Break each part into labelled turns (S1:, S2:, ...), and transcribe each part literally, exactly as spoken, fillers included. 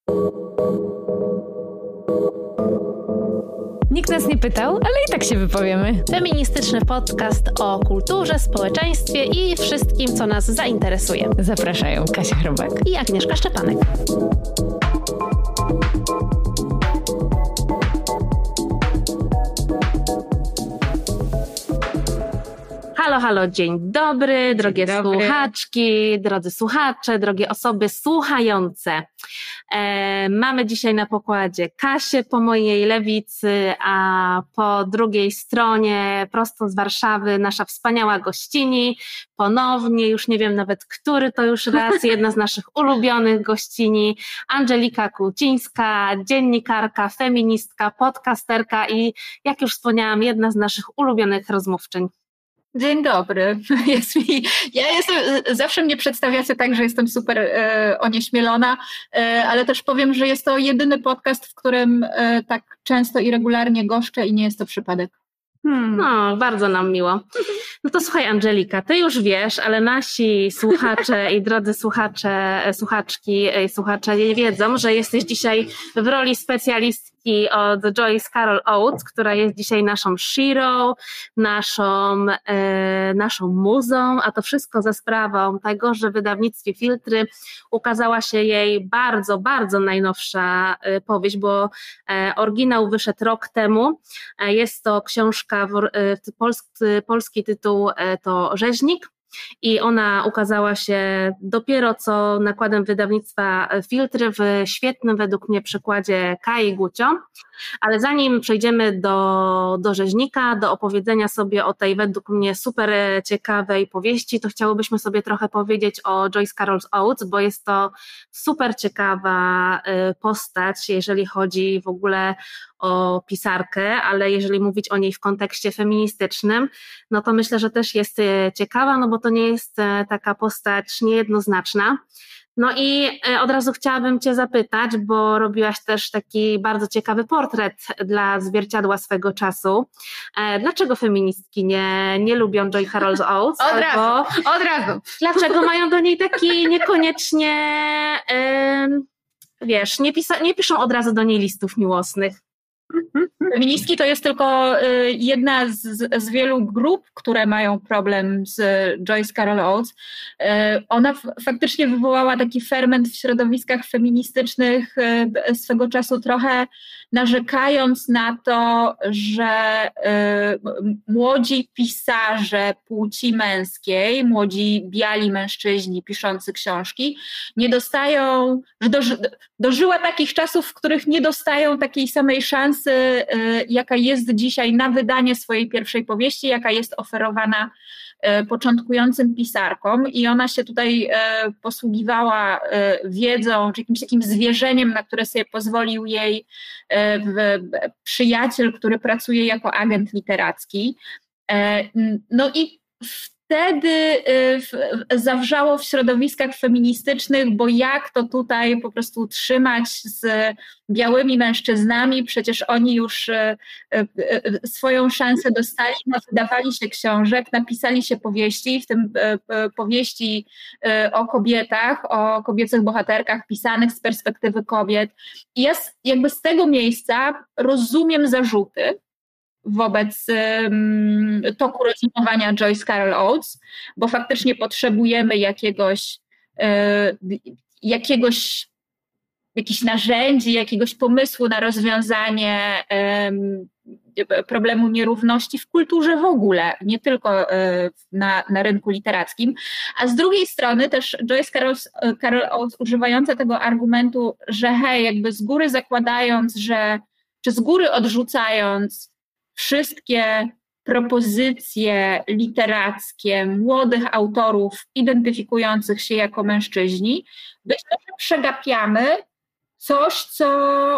S1: Nikt nas nie pytał, ale i tak się wypowiemy.
S2: Feministyczny podcast o kulturze, społeczeństwie i wszystkim, co nas zainteresuje.
S1: Zapraszają Kasia Chrobak
S2: i Agnieszka Szczepanek. Halo, halo, dzień dobry, drogie dzień dobry. Słuchaczki, drodzy słuchacze, drogie osoby słuchające. E, mamy dzisiaj na pokładzie Kasię po mojej lewicy, a po drugiej stronie, prosto z Warszawy, nasza wspaniała gościni. Ponownie, już nie wiem nawet, który to już raz, jedna z naszych ulubionych gościni, Angelika Kucińska, dziennikarka, feministka, podcasterka i, jak już wspomniałam, jedna z naszych ulubionych rozmówczyń.
S3: Dzień dobry. Jest mi, ja jestem, zawsze mnie przedstawiacie tak, że jestem super e, onieśmielona, e, ale też powiem, że jest to jedyny podcast, w którym e, tak często i regularnie goszczę i nie jest to przypadek.
S2: Hmm. No, bardzo nam miło. No to słuchaj, Angelika, ty już wiesz, ale nasi słuchacze i drodzy słuchacze, słuchaczki i słuchacze nie wiedzą, że jesteś dzisiaj w roli specjalistki od Joyce Carol Oates, która jest dzisiaj naszą shiro, naszą, e, naszą muzą, a to wszystko za sprawą tego, że w wydawnictwie Filtry ukazała się jej bardzo, bardzo najnowsza e, powieść, bo e, oryginał wyszedł rok temu. E, jest to książka, w, e, polski, polski tytuł e, to Rzeźnik. I ona ukazała się dopiero co nakładem wydawnictwa Filtry w świetnym według mnie przykładzie Kai Gucio, ale zanim przejdziemy do, do Rzeźnika, do opowiedzenia sobie o tej według mnie super ciekawej powieści, to chciałobyśmy sobie trochę powiedzieć o Joyce Carol Oates, bo jest to super ciekawa postać, jeżeli chodzi w ogóle o pisarkę, ale jeżeli mówić o niej w kontekście feministycznym, no to myślę, że też jest ciekawa, no bo to nie jest taka postać niejednoznaczna. No i od razu chciałabym Cię zapytać, bo robiłaś też taki bardzo ciekawy portret dla Zwierciadła swego czasu. Dlaczego feministki nie, nie lubią Joy Carol Oates?
S3: Od razu, od razu.
S2: Dlaczego mają do niej taki niekoniecznie, yy, wiesz, nie, pisa- nie piszą od razu do niej listów miłosnych?
S3: Feministki to jest tylko jedna z, z wielu grup, które mają problem z Joyce Carol Oates. Ona f- faktycznie wywołała taki ferment w środowiskach feministycznych swego czasu, trochę narzekając na to, że młodzi pisarze płci męskiej, młodzi biali mężczyźni piszący książki nie dostają, że doży, dożyła takich czasów, w których nie dostają takiej samej szansy, jaka jest dzisiaj na wydanie swojej pierwszej powieści, jaka jest oferowana początkującym pisarkom i ona się tutaj posługiwała wiedzą, czy jakimś takim zwierzeniem, na które sobie pozwolił jej przyjaciel, który pracuje jako agent literacki. No i wtedy zawrzało w środowiskach feministycznych, bo jak to tutaj po prostu utrzymać z białymi mężczyznami, przecież oni już swoją szansę dostali, wydawali się książek, napisali się powieści, w tym powieści o kobietach, o kobiecych bohaterkach pisanych z perspektywy kobiet. I ja jakby z tego miejsca rozumiem zarzuty wobec um, toku rozumowania Joyce Carol Oates, bo faktycznie potrzebujemy jakiegoś, e, jakiegoś jakichś narzędzi, jakiegoś pomysłu na rozwiązanie e, problemu nierówności w kulturze w ogóle, nie tylko e, na, na rynku literackim. A z drugiej strony też Joyce Carol, Carol Oates używająca tego argumentu, że hej, jakby z góry zakładając, że, czy z góry odrzucając wszystkie propozycje literackie młodych autorów identyfikujących się jako mężczyźni, być może przegapiamy coś, co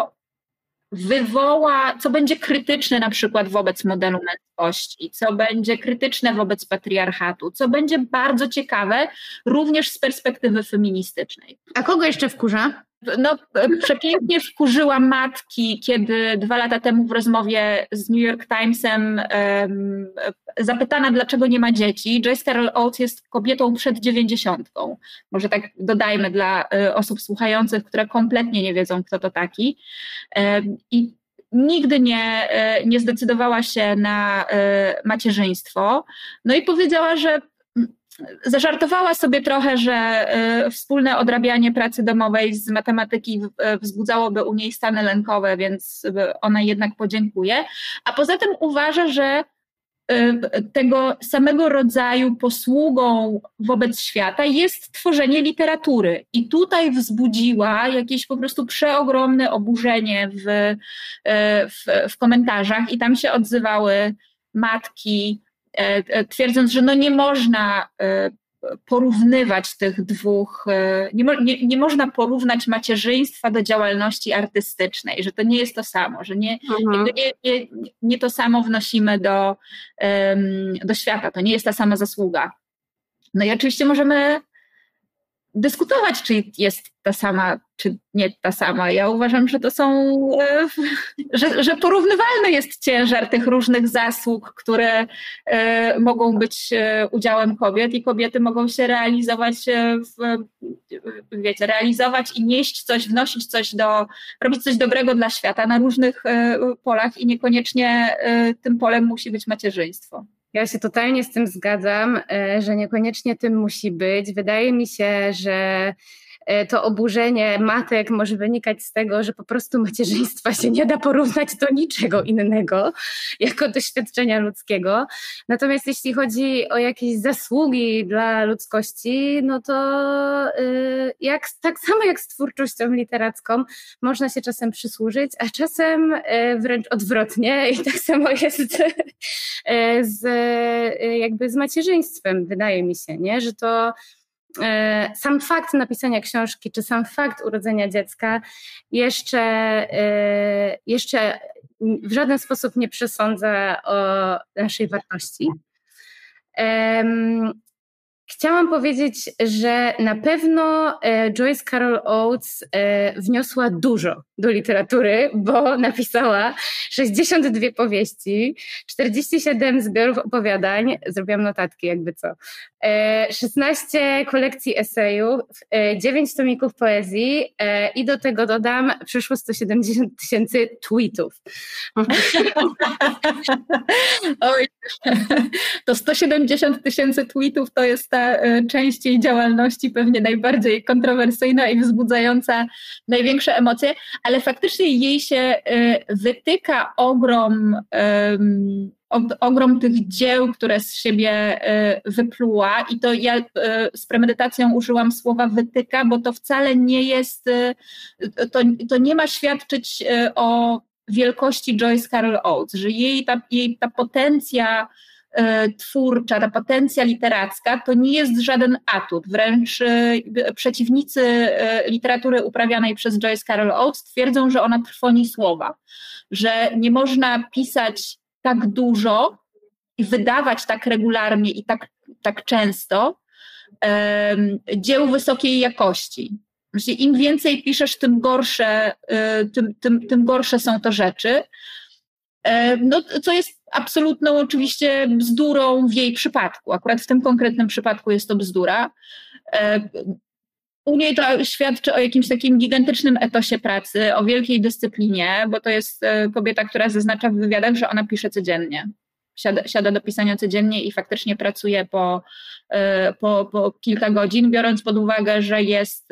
S3: wywoła, co będzie krytyczne na przykład wobec modelu męskości, co będzie krytyczne wobec patriarchatu, co będzie bardzo ciekawe również z perspektywy feministycznej.
S4: A kogo jeszcze wkurza?
S3: No, przepięknie wkurzyła matki, kiedy dwa lata temu w rozmowie z New York Timesem um, zapytana, dlaczego nie ma dzieci. Joyce Carol Oates jest kobietą przed dziewięćdziesiątką. Może tak dodajmy dla y, osób słuchających, które kompletnie nie wiedzą, kto to taki. Um, I nigdy nie, y, nie zdecydowała się na y, macierzyństwo. No i powiedziała, że zażartowała sobie trochę, że y, wspólne odrabianie pracy domowej z matematyki y, wzbudzałoby u niej stany lękowe, więc y, ona jednak podziękuje. A poza tym uważa, że y, tego samego rodzaju posługą wobec świata jest tworzenie literatury. I tutaj wzbudziła jakieś po prostu przeogromne oburzenie w, y, w, w komentarzach i tam się odzywały matki, twierdząc, że no nie można porównywać tych dwóch, nie, mo, nie, nie można porównać macierzyństwa do działalności artystycznej, że to nie jest to samo, że nie, mhm. nie, nie, nie to samo wnosimy do, do świata, to nie jest ta sama zasługa. No i oczywiście możemy dyskutować, czy jest ta sama, czy nie ta sama. Ja uważam, że to są, że, że porównywalny jest ciężar tych różnych zasług, które mogą być udziałem kobiet i kobiety mogą się realizować w, wiecie, realizować i nieść coś, wnosić coś do, robić coś dobrego dla świata na różnych polach i niekoniecznie tym polem musi być macierzyństwo.
S1: Ja się totalnie z tym zgadzam, że niekoniecznie tym musi być. Wydaje mi się, że to oburzenie matek może wynikać z tego, że po prostu macierzyństwa się nie da porównać do niczego innego jako doświadczenia ludzkiego. Natomiast jeśli chodzi o jakieś zasługi dla ludzkości, no to jak, tak samo jak z twórczością literacką można się czasem przysłużyć, a czasem wręcz odwrotnie i tak samo jest z, jakby z macierzyństwem, wydaje mi się, nie? Że to sam fakt napisania książki, czy sam fakt urodzenia dziecka jeszcze, jeszcze w żaden sposób nie przesądza o naszej wartości. Chciałam powiedzieć, że na pewno Joyce Carol Oates wniosła dużo do literatury, bo napisała sześćdziesiąt dwie powieści, czterdzieści siedem zbiorów opowiadań, zrobiłam notatki jakby co, szesnaście kolekcji esejów, dziewięć tomików poezji i do tego dodam przeszło sto siedemdziesiąt tysięcy tweetów.
S3: Oj, to sto siedemdziesiąt tysięcy tweetów to jest ta część jej działalności pewnie najbardziej kontrowersyjna i wzbudzająca największe emocje, ale faktycznie jej się wytyka ogrom, ogrom tych dzieł, które z siebie wypluła i to ja z premedytacją użyłam słowa wytyka, bo to wcale nie jest, to, to nie ma świadczyć o wielkości Joyce Carol Oates, że jej ta, jej ta potencja twórcza, ta potencja literacka to nie jest żaden atut. Wręcz przeciwnicy literatury uprawianej przez Joyce Carol Oates twierdzą, że ona trwoni słowa, że nie można pisać tak dużo i wydawać tak regularnie i tak, tak często um, dzieł wysokiej jakości. Im więcej piszesz, tym gorsze, tym, tym, tym gorsze są to rzeczy. No, co jest absolutną oczywiście bzdurą w jej przypadku. Akurat w tym konkretnym przypadku jest to bzdura. U niej to świadczy o jakimś takim gigantycznym etosie pracy, o wielkiej dyscyplinie, bo to jest kobieta, która zaznacza w wywiadach, że ona pisze codziennie. Siada, siada do pisania codziennie i faktycznie pracuje po, po, po kilka godzin, biorąc pod uwagę, że jest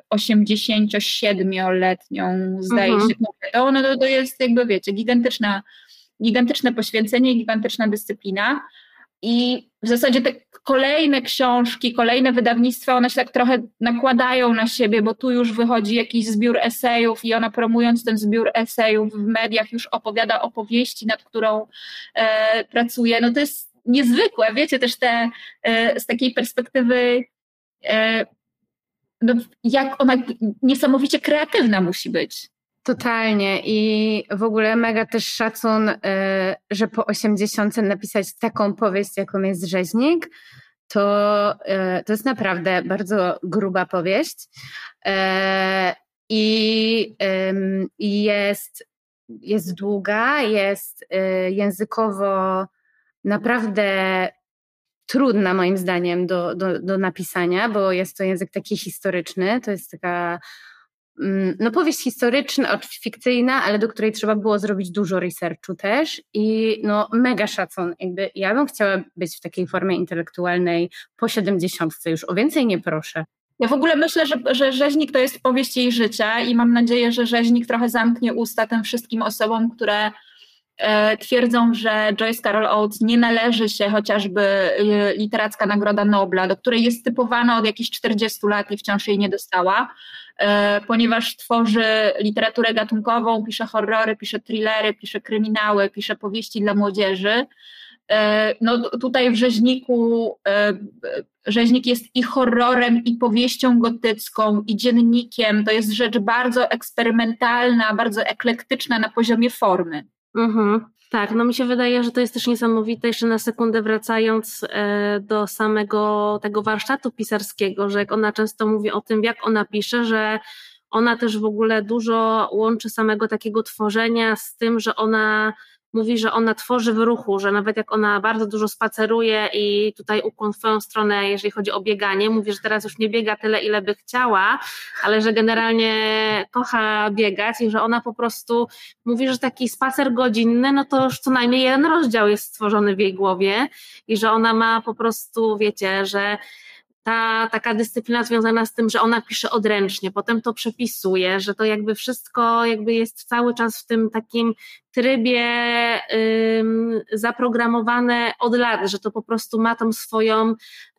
S3: osiemdziesięciosiedmioletnią, zdaje mhm. się, kobietą, no to, to jest jakby, wiecie, gigantyczna, gigantyczne poświęcenie, gigantyczna dyscyplina i w zasadzie te kolejne książki, kolejne wydawnictwa, one się tak trochę nakładają na siebie, bo tu już wychodzi jakiś zbiór esejów i ona promując ten zbiór esejów w mediach już opowiada opowieści, nad którą e, pracuje. No to jest niezwykłe, wiecie, też te e, z takiej perspektywy e, no, jak ona niesamowicie kreatywna musi być.
S1: Totalnie i w ogóle mega też szacun, że po osiemdziesiątce napisać taką powieść, jaką jest Rzeźnik, to, to jest naprawdę bardzo gruba powieść i ym, jest, jest długa, jest y, językowo naprawdę trudna moim zdaniem do, do, do napisania, bo jest to język taki historyczny, to jest taka no powieść historyczna, fikcyjna, ale do której trzeba było zrobić dużo researchu też i no mega szacun. Jakby ja bym chciała być w takiej formie intelektualnej po siedemdziesiątce, już o więcej nie proszę.
S3: Ja w ogóle myślę, że, że Rzeźnik to jest powieść jej życia i mam nadzieję, że Rzeźnik trochę zamknie usta tym wszystkim osobom, które e, twierdzą, że Joyce Carol Oates nie należy się chociażby e, Literacka Nagroda Nobla, do której jest typowana od jakichś czterdziestu lat i wciąż jej nie dostała, e, ponieważ tworzy literaturę gatunkową, pisze horrory, pisze thrillery, pisze kryminały, pisze powieści dla młodzieży. No tutaj w Rzeźniku Rzeźnik jest i horrorem, i powieścią gotycką, i dziennikiem. To jest rzecz bardzo eksperymentalna, bardzo eklektyczna na poziomie formy.
S2: Mhm. Tak, no mi się wydaje, że to jest też niesamowite, jeszcze na sekundę wracając e, do samego tego warsztatu pisarskiego, że jak ona często mówi o tym, jak ona pisze, że ona też w ogóle dużo łączy samego takiego tworzenia z tym, że ona mówi, że ona tworzy w ruchu, że nawet jak ona bardzo dużo spaceruje i tutaj ukłon w swoją stronę, jeżeli chodzi o bieganie, mówi, że teraz już nie biega tyle, ile by chciała, ale że generalnie kocha biegać i że ona po prostu mówi, że taki spacer godzinny, no to już co najmniej jeden rozdział jest stworzony w jej głowie i że ona ma po prostu, wiecie, że ta taka dyscyplina związana z tym, że ona pisze odręcznie, potem to przepisuje, że to jakby wszystko jakby jest cały czas w tym takim trybie ym, zaprogramowane od lat, że to po prostu ma tą swoją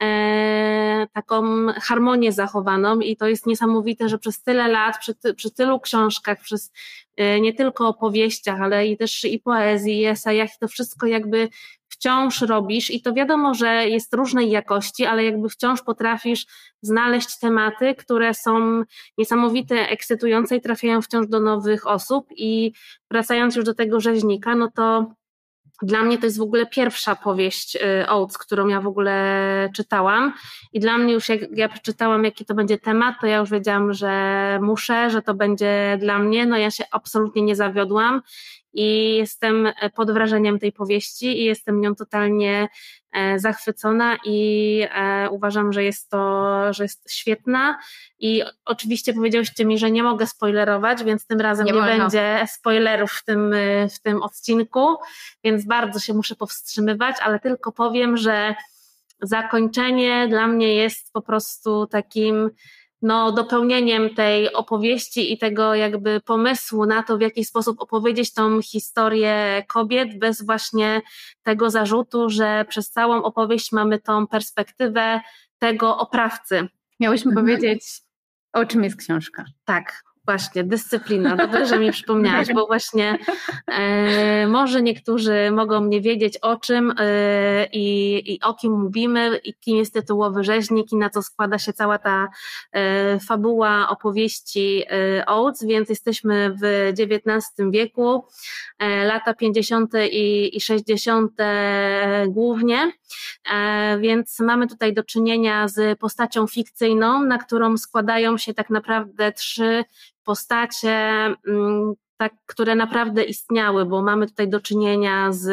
S2: e, taką harmonię zachowaną i to jest niesamowite, że przez tyle lat, przy, ty, przy tylu książkach, przez e, nie tylko opowieściach, ale i też i poezji, i esejach, to wszystko jakby wciąż robisz i to wiadomo, że jest różnej jakości, ale jakby wciąż potrafisz znaleźć tematy, które są niesamowite, ekscytujące i trafiają wciąż do nowych osób i wracając już do tego Rzeźnika, no to dla mnie to jest w ogóle pierwsza powieść Oates, którą ja w ogóle czytałam i dla mnie już jak ja przeczytałam, jaki to będzie temat, to ja już wiedziałam, że muszę, że to będzie dla mnie, no ja się absolutnie nie zawiodłam i jestem pod wrażeniem tej powieści i jestem nią totalnie zachwycona i uważam, że jest to, że jest świetna i oczywiście powiedziałyście mi, że nie mogę spoilerować, więc tym razem nie, nie będzie spoilerów w tym, w tym odcinku, więc bardzo się muszę powstrzymywać, ale tylko powiem, że zakończenie dla mnie jest po prostu takim no, dopełnieniem tej opowieści i tego jakby pomysłu na to, w jaki sposób opowiedzieć tą historię kobiet bez właśnie tego zarzutu, że przez całą opowieść mamy tą perspektywę tego oprawcy.
S1: Miałyśmy mhm. powiedzieć, o czym jest książka.
S2: Tak. Właśnie, dyscyplina, dobrze, że mi przypomniałaś, bo właśnie e, może niektórzy mogą nie wiedzieć o czym e, i, i o kim mówimy i kim jest tytułowy Rzeźnik i na co składa się cała ta e, fabuła opowieści e, Oates, więc jesteśmy w dziewiętnastym wieku, e, lata pięćdziesiąte i, i sześćdziesiąte głównie, e, więc mamy tutaj do czynienia z postacią fikcyjną, na którą składają się tak naprawdę trzy postacie, tak, które naprawdę istniały, bo mamy tutaj do czynienia z,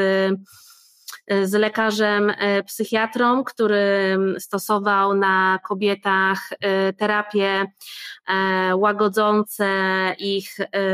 S2: z lekarzem psychiatrą, który stosował na kobietach terapie łagodzące ich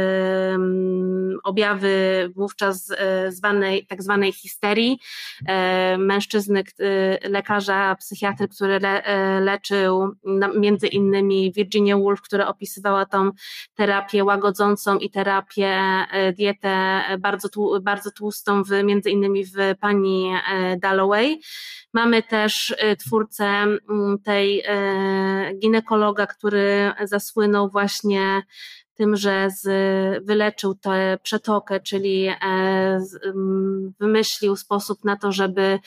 S2: objawy wówczas zwanej, tak zwanej histerii. Mężczyzny, lekarza psychiatry, który le, leczył między innymi Virginia Woolf, która opisywała tą terapię łagodzącą i terapię, dietę bardzo, bardzo tłustą w, między innymi w pani Dalloway. Mamy też twórcę tej ginekologa, który zasłynął właśnie tym, że z, wyleczył tę przetokę, czyli wymyślił sposób na to, żeby,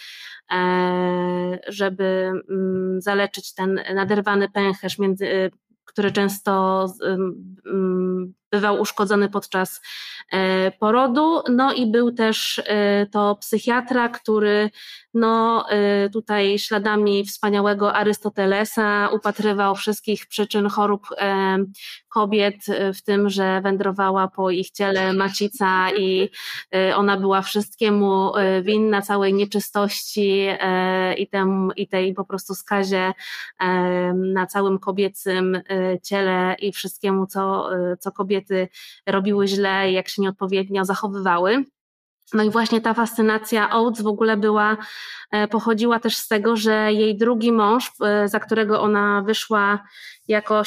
S2: żeby zaleczyć ten naderwany pęcherz, między, który często bywał uszkodzony podczas porodu. No i był też to psychiatra, który no tutaj śladami wspaniałego Arystotelesa upatrywał wszystkich przyczyn chorób kobiet w tym, że wędrowała po ich ciele macica i ona była wszystkiemu winna, całej nieczystości i, tem, i tej po prostu skazie na całym kobiecym ciele i wszystkiemu, co, co kobiety robiły źle, jak się nieodpowiednio zachowywały. No i właśnie ta fascynacja Oates w ogóle była, pochodziła też z tego, że jej drugi mąż, za którego ona wyszła jako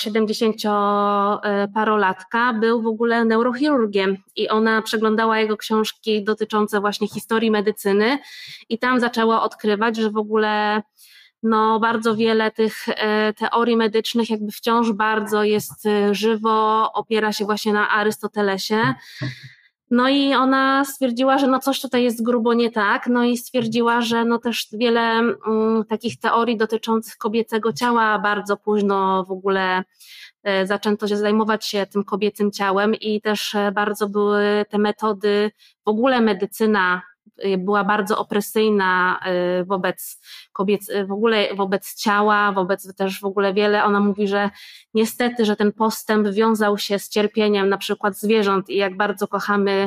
S2: siedemdziesięcioparolatka, był w ogóle neurochirurgiem i ona przeglądała jego książki dotyczące właśnie historii medycyny i tam zaczęła odkrywać, że w ogóle no bardzo wiele tych teorii medycznych jakby wciąż bardzo jest żywo, opiera się właśnie na Arystotelesie. No i ona stwierdziła, że no coś tutaj jest grubo nie tak, no i stwierdziła, że no też wiele mm, takich teorii dotyczących kobiecego ciała bardzo późno w ogóle e, zaczęto się zajmować się tym kobiecym ciałem i też e, bardzo były te metody, w ogóle medycyna była bardzo opresyjna wobec kobiet, w ogóle wobec ciała, wobec też w ogóle wiele, ona mówi, że niestety, że ten postęp wiązał się z cierpieniem na przykład zwierząt i jak bardzo kochamy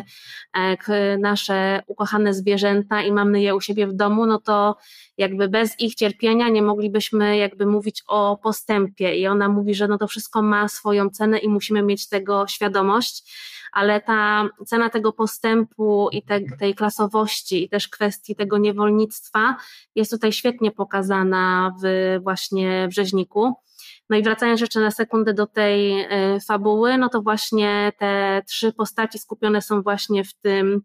S2: nasze ukochane zwierzęta i mamy je u siebie w domu, no to jakby bez ich cierpienia nie moglibyśmy jakby mówić o postępie i ona mówi, że no to wszystko ma swoją cenę i musimy mieć tego świadomość, ale ta cena tego postępu i te, tej klasowości i też kwestii tego niewolnictwa jest tutaj świetnie pokazana w właśnie w Rzeźniku. No i wracając jeszcze na sekundę do tej y, fabuły, no to właśnie te trzy postaci skupione są właśnie w tym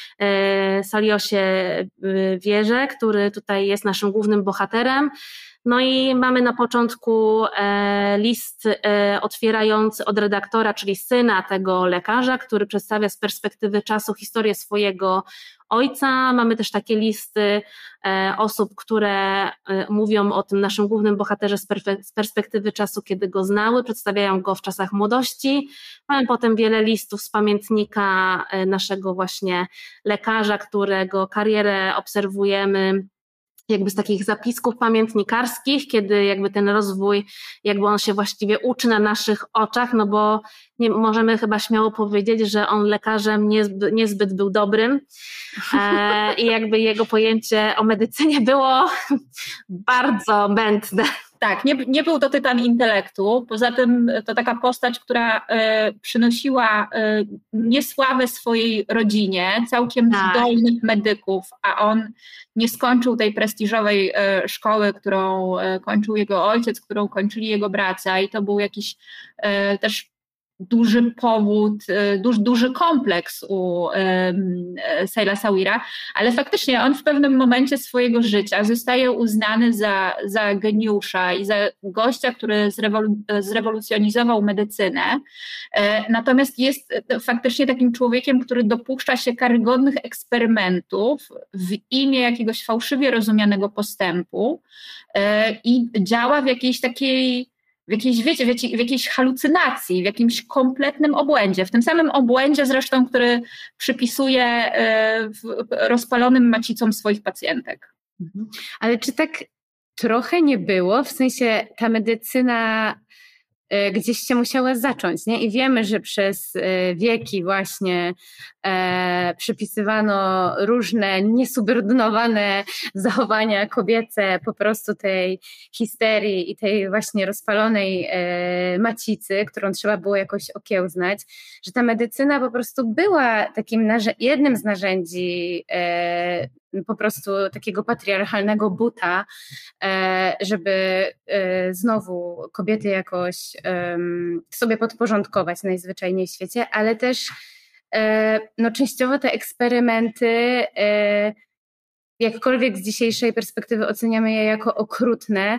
S2: y, Saliosie y, Wierze, który tutaj jest naszym głównym bohaterem. No i mamy na początku e, list e, otwierający od redaktora, czyli syna tego lekarza, który przedstawia z perspektywy czasu historię swojego ojca. Mamy też takie listy e, osób, które e, mówią o tym naszym głównym bohaterze z, perfe- z perspektywy czasu, kiedy go znały, przedstawiają go w czasach młodości. Mamy potem wiele listów z pamiętnika e, naszego właśnie lekarza, którego karierę obserwujemy jakby z takich zapisków pamiętnikarskich, kiedy jakby ten rozwój, jakby on się właściwie uczy na naszych oczach, no bo nie, możemy chyba śmiało powiedzieć, że on lekarzem niezbyt, niezbyt był dobrym e, i jakby jego pojęcie o medycynie było bardzo mętne.
S3: Tak, nie, nie był to tytan intelektu, poza tym to taka postać, która e, przynosiła e, niesławę swojej rodzinie, całkiem tak. zdolnych medyków, a on nie skończył tej prestiżowej e, szkoły, którą e, kończył jego ojciec, którą kończyli jego bracia i to był jakiś e, też duży powód, duży, duży kompleks u Saila Sawira, ale faktycznie on w pewnym momencie swojego życia zostaje uznany za, za geniusza i za gościa, który zrewolu, zrewolucjonizował medycynę, natomiast jest faktycznie takim człowiekiem, który dopuszcza się karygodnych eksperymentów w imię jakiegoś fałszywie rozumianego postępu i działa w jakiejś takiej w jakiejś, wiecie, w jakiej, w jakiejś halucynacji, w jakimś kompletnym obłędzie, w tym samym obłędzie zresztą, który przypisuje rozpalonym macicom swoich pacjentek.
S1: Ale czy tak trochę nie było? W sensie ta medycyna gdzieś się musiała zacząć, nie? I wiemy, że przez wieki właśnie e, przypisywano różne niesubordynowane zachowania kobiece, po prostu tej histerii i tej właśnie rozpalonej e, macicy, którą trzeba było jakoś okiełznać, że ta medycyna po prostu była takim narze- jednym z narzędzi e, po prostu takiego patriarchalnego buta, żeby znowu kobiety jakoś sobie podporządkować najzwyczajniej w świecie, ale też no, częściowo te eksperymenty, jakkolwiek z dzisiejszej perspektywy oceniamy je jako okrutne,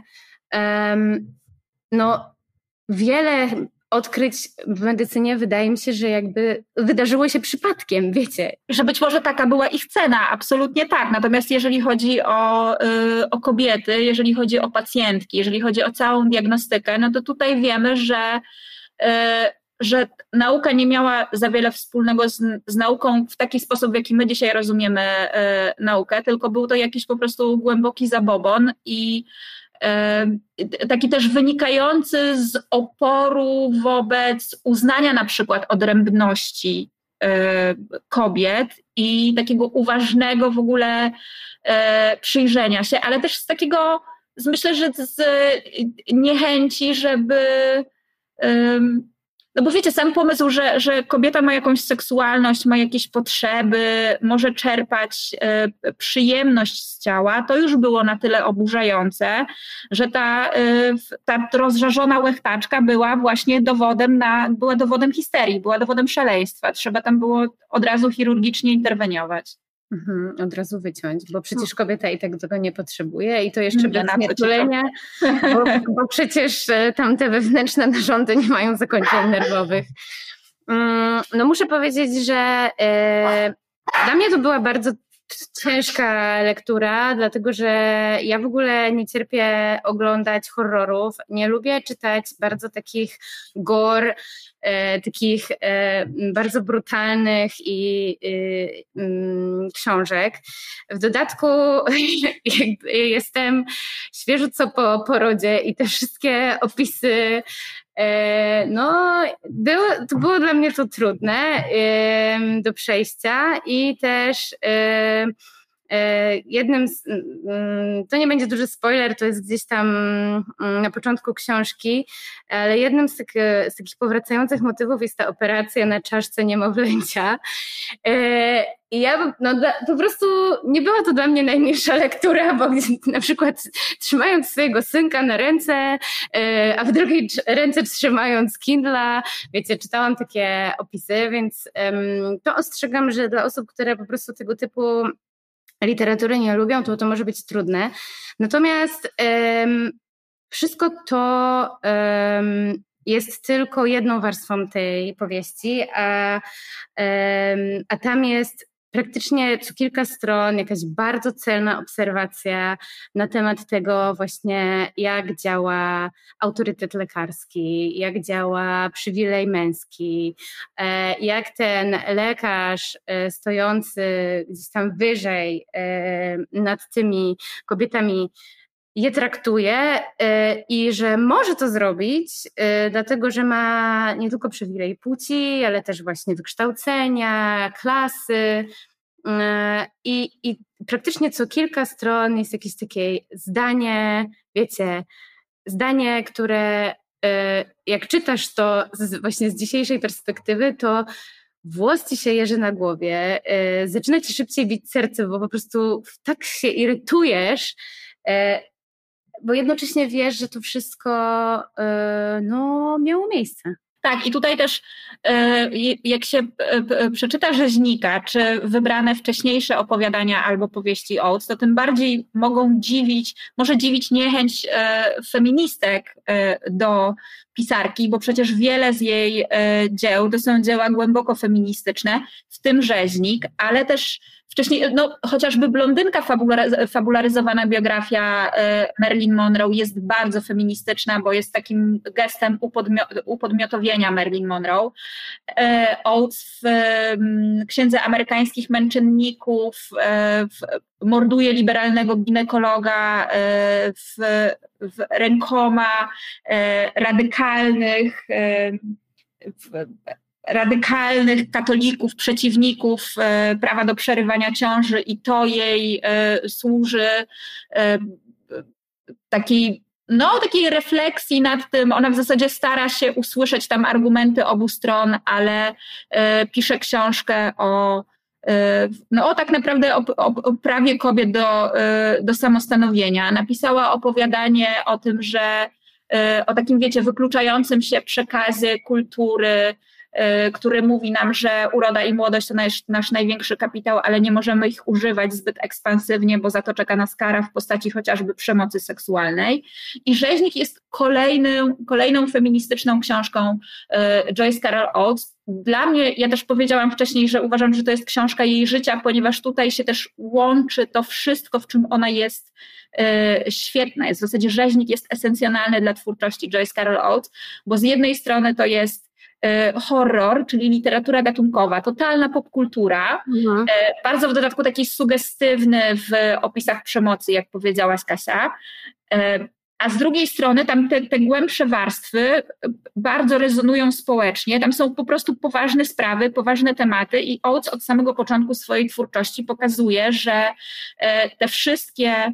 S1: no wiele odkryć w medycynie wydaje mi się, że jakby wydarzyło się przypadkiem, wiecie.
S3: Że być może taka była ich cena, absolutnie tak. Natomiast jeżeli chodzi o, yy, o kobiety, jeżeli chodzi o pacjentki, jeżeli chodzi o całą diagnostykę, no to tutaj wiemy, że, yy, że nauka nie miała za wiele wspólnego z, z nauką w taki sposób, w jaki my dzisiaj rozumiemy e, naukę, tylko był to jakiś po prostu głęboki zabobon i e, taki też wynikający z oporu wobec uznania na przykład odrębności e, kobiet i takiego uważnego w ogóle e, przyjrzenia się, ale też z takiego, z, myślę, że z niechęci, żeby um, no bo wiecie, sam pomysł, że, że kobieta ma jakąś seksualność, ma jakieś potrzeby, może czerpać y, przyjemność z ciała, to już było na tyle oburzające, że ta, y, ta rozżarzona łechtaczka była właśnie dowodem na, była dowodem histerii, była dowodem szaleństwa. Trzeba tam było od razu chirurgicznie interweniować.
S1: Mhm, od razu wyciąć, bo przecież kobieta i tak tego nie potrzebuje i to jeszcze
S3: Nie,
S1: bez znieczulenia, bo, bo przecież tamte wewnętrzne narządy nie mają zakończeń nerwowych. No muszę powiedzieć, że e, dla mnie to była bardzo ciężka lektura, dlatego że ja w ogóle nie cierpię oglądać horrorów, nie lubię czytać bardzo takich gore, e, takich e, bardzo brutalnych i e, e, książek. W dodatku jestem świeżo co po porodzie i te wszystkie opisy no, było, to było dla mnie to trudne do przejścia i też jednym z, to nie będzie duży spoiler, to jest gdzieś tam na początku książki, ale jednym z, tak, z takich powracających motywów jest ta operacja na czaszce niemowlęcia. I ja no, po prostu nie była to dla mnie najmilsza lektura, bo na przykład trzymając swojego synka na ręce, a w drugiej ręce trzymając Kindla, wiecie, czytałam takie opisy, więc to ostrzegam, że dla osób, które po prostu tego typu literatury nie lubią, to to może być trudne. Natomiast um, wszystko to um, jest tylko jedną warstwą tej powieści, a, um, a tam jest praktycznie co kilka stron jakaś bardzo celna obserwacja na temat tego właśnie, jak działa autorytet lekarski, jak działa przywilej męski, jak ten lekarz stojący gdzieś tam wyżej nad tymi kobietami je traktuje i że może to zrobić, dlatego że ma nie tylko przywilej płci, ale też właśnie wykształcenia, klasy i, i praktycznie co kilka stron jest jakieś takie zdanie, wiecie, zdanie, które jak czytasz to z, właśnie z dzisiejszej perspektywy, to włos ci się jeży na głowie, zaczyna ci szybciej bić serce, bo po prostu tak się irytujesz, bo jednocześnie wiesz, że to wszystko no, miało miejsce.
S3: Tak, i tutaj też jak się przeczyta Rzeźnika, czy wybrane wcześniejsze opowiadania albo powieści Oates, to tym bardziej mogą dziwić, może dziwić niechęć feministek do pisarki, bo przecież wiele z jej dzieł to są dzieła głęboko feministyczne, w tym Rzeźnik, ale też wcześniej, no chociażby Blondynka, fabulary, fabularyzowana biografia Marilyn Monroe jest bardzo feministyczna, bo jest takim gestem upodmio- upodmiotowienia Marilyn Monroe. Oates w Księdze Amerykańskich Męczenników w, morduje liberalnego ginekologa w, w rękoma radykalnych w, radykalnych katolików, przeciwników e, prawa do przerywania ciąży i to jej e, służy e, takiej, no, takiej refleksji nad tym. Ona w zasadzie stara się usłyszeć tam argumenty obu stron, ale e, pisze książkę o, e, no, o tak naprawdę o, o, o prawie kobiet do, e, do samostanowienia. Napisała opowiadanie o tym, że e, o takim, wiecie, wykluczającym się przekazie kultury, który mówi nam, że uroda i młodość to nasz, nasz największy kapitał, ale nie możemy ich używać zbyt ekspansywnie, bo za to czeka nas kara w postaci chociażby przemocy seksualnej. I Rzeźnik jest kolejnym, kolejną feministyczną książką Joyce Carol Oates. Dla mnie, ja też powiedziałam wcześniej, że uważam, że to jest książka jej życia, ponieważ tutaj się też łączy to wszystko, w czym ona jest świetna. Jest w zasadzie Rzeźnik jest esencjonalny dla twórczości Joyce Carol Oates, bo z jednej strony to jest horror, czyli literatura gatunkowa, totalna popkultura, mhm. bardzo w dodatku taki sugestywny w opisach przemocy, jak powiedziałaś, Kasia. A z drugiej strony tam te, te głębsze warstwy bardzo rezonują społecznie, tam są po prostu poważne sprawy, poważne tematy i Oates od samego początku swojej twórczości pokazuje, że te wszystkie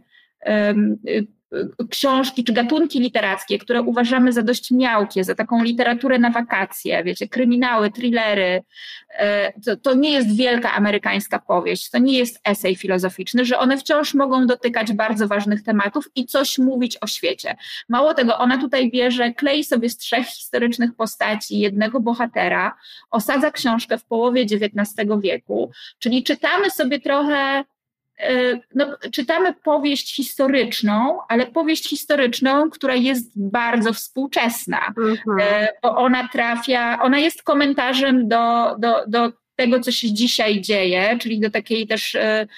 S3: książki czy gatunki literackie, które uważamy za dość miałkie, za taką literaturę na wakacje, wiecie, kryminały, thrillery, to, to nie jest wielka amerykańska powieść, to nie jest esej filozoficzny, że one wciąż mogą dotykać bardzo ważnych tematów i coś mówić o świecie. Mało tego, ona tutaj bierze, klei sobie z trzech historycznych postaci jednego bohatera, osadza książkę w połowie dziewiętnastego wieku, czyli czytamy sobie trochę No, czytamy powieść historyczną, ale powieść historyczną, która jest bardzo współczesna, mhm. bo ona trafia, ona jest komentarzem do, do, do tego, co się dzisiaj dzieje, czyli do takiej też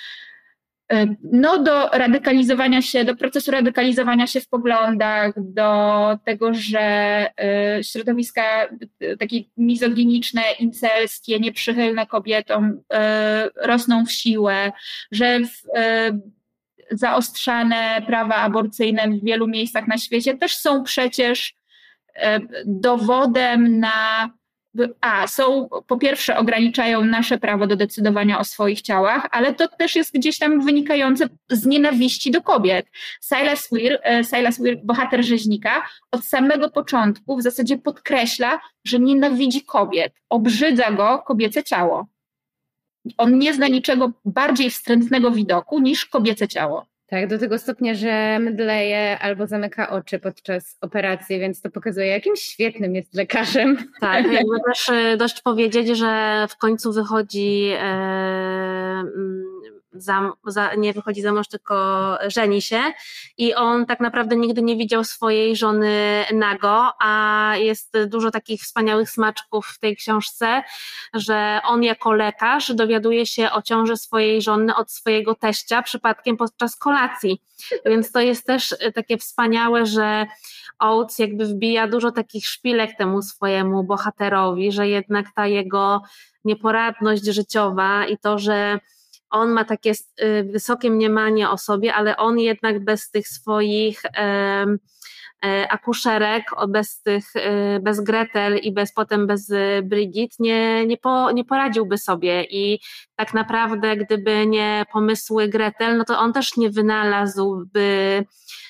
S3: no, do radykalizowania się, do procesu radykalizowania się w poglądach, do tego, że y, środowiska y, takie mizoginiczne, incelskie, nieprzychylne kobietom y, rosną w siłę, że w, y, zaostrzane prawa aborcyjne w wielu miejscach na świecie też są przecież y, dowodem na A, są, po pierwsze ograniczają nasze prawo do decydowania o swoich ciałach, ale to też jest gdzieś tam wynikające z nienawiści do kobiet. Silas Weir, Silas Weir, bohater Rzeźnika, od samego początku w zasadzie podkreśla, że nienawidzi kobiet, obrzydza go kobiece ciało. On nie zna niczego bardziej wstrętnego widoku niż kobiece ciało.
S1: Tak, do tego stopnia, że mdleje albo zamyka oczy podczas operacji, więc to pokazuje, jakim świetnym jest lekarzem.
S2: Tak, jakby też dość powiedzieć, że w końcu wychodzi, e, za, za, nie wychodzi za mąż, tylko żeni się i on tak naprawdę nigdy nie widział swojej żony nago, a jest dużo takich wspaniałych smaczków w tej książce, że on jako lekarz dowiaduje się o ciąży swojej żony od swojego teścia przypadkiem podczas kolacji, więc to jest też takie wspaniałe, że Oates jakby wbija dużo takich szpilek temu swojemu bohaterowi, że jednak ta jego nieporadność życiowa i to, że on ma takie wysokie mniemanie o sobie, ale on jednak bez tych swoich e, e, akuszerek, bez tych, e, bez Gretel i bez potem bez Brigid nie, nie, po, nie poradziłby sobie i tak naprawdę gdyby nie pomysły Gretel, no to on też nie wynalazłby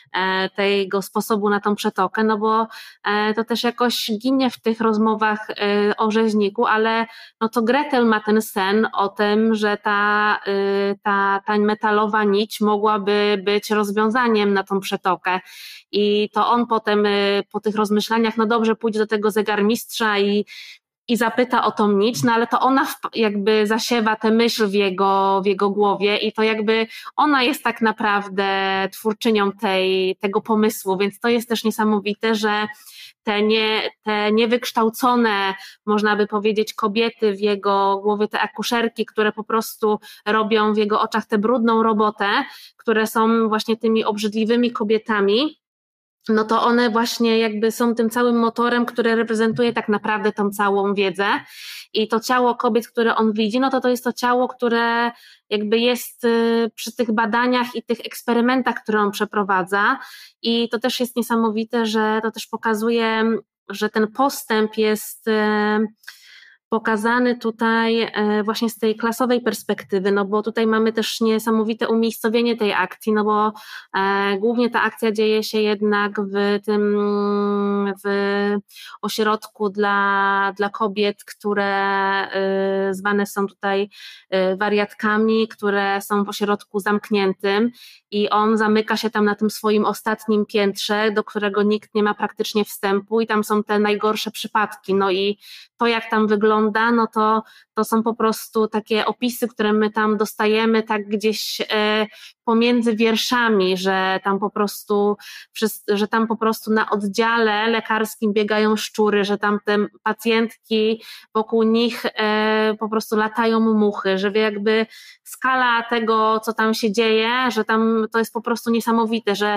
S2: tego sposobu na tą przetokę, no bo to też jakoś ginie w tych rozmowach o rzeźniku, ale no to Gretel ma ten sen o tym, że ta, ta, ta metalowa nić mogłaby być rozwiązaniem na tą przetokę i to on potem po tych rozmyślaniach, no dobrze, pójdzie do tego zegarmistrza i i zapyta o tą nić, no ale to ona jakby zasiewa tę myśl w jego, w jego głowie i to jakby ona jest tak naprawdę twórczynią tej, tego pomysłu, więc to jest też niesamowite, że te, nie, te niewykształcone, można by powiedzieć, kobiety w jego głowie, te akuszerki, które po prostu robią w jego oczach tę brudną robotę, które są właśnie tymi obrzydliwymi kobietami, no to one właśnie jakby są tym całym motorem, który reprezentuje tak naprawdę tą całą wiedzę i to ciało kobiet, które on widzi, no to to jest to ciało, które jakby jest przy tych badaniach i tych eksperymentach, które on przeprowadza i to też jest niesamowite, że to też pokazuje, że ten postęp jest pokazany tutaj właśnie z tej klasowej perspektywy, no bo tutaj mamy też niesamowite umiejscowienie tej akcji, no bo e, głównie ta akcja dzieje się jednak w tym w ośrodku dla, dla kobiet, które e, zwane są tutaj e, wariatkami, które są w ośrodku zamkniętym i on zamyka się tam na tym swoim ostatnim piętrze, do którego nikt nie ma praktycznie wstępu i tam są te najgorsze przypadki, no i to jak tam wygląda, no to, to są po prostu takie opisy, które my tam dostajemy tak gdzieś e, pomiędzy wierszami, że tam po prostu, że tam po prostu na oddziale lekarskim biegają szczury, że tam te pacjentki wokół nich e, po prostu latają muchy, że jakby skala tego, co tam się dzieje, że tam to jest po prostu niesamowite, że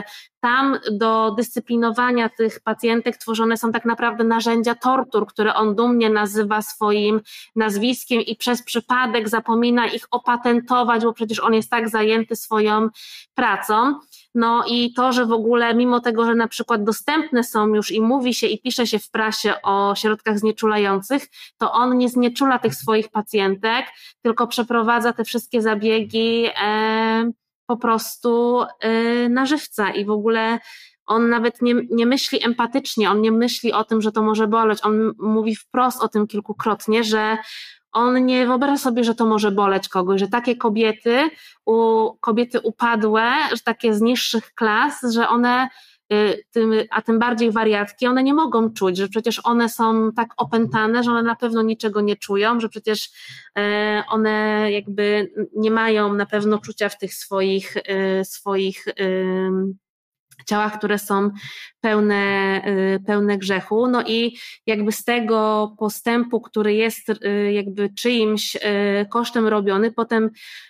S2: tam do dyscyplinowania tych pacjentek tworzone są tak naprawdę narzędzia tortur, które on dumnie nazywa swoim nazwiskiem i przez przypadek zapomina ich opatentować, bo przecież on jest tak zajęty swoją pracą. No i to, że w ogóle mimo tego, że na przykład dostępne są już i mówi się i pisze się w prasie o środkach znieczulających, to on nie znieczula tych swoich pacjentek, tylko przeprowadza te wszystkie zabiegi e, po prostu e, na żywca i w ogóle on nawet nie, nie myśli empatycznie, on nie myśli o tym, że to może boleć, on mówi wprost o tym kilkukrotnie, że on nie wyobraża sobie, że to może boleć kogoś, że takie kobiety, u, kobiety upadłe, że takie z niższych klas, że one, y, tym, a tym bardziej wariatki, one nie mogą czuć, że przecież one są tak opętane, że one na pewno niczego nie czują, że przecież y, one jakby nie mają na pewno czucia w tych swoich, y, swoich y, ciałach, które są pełne, pełne grzechu. No i jakby z tego postępu, który jest jakby czyimś kosztem robiony, potem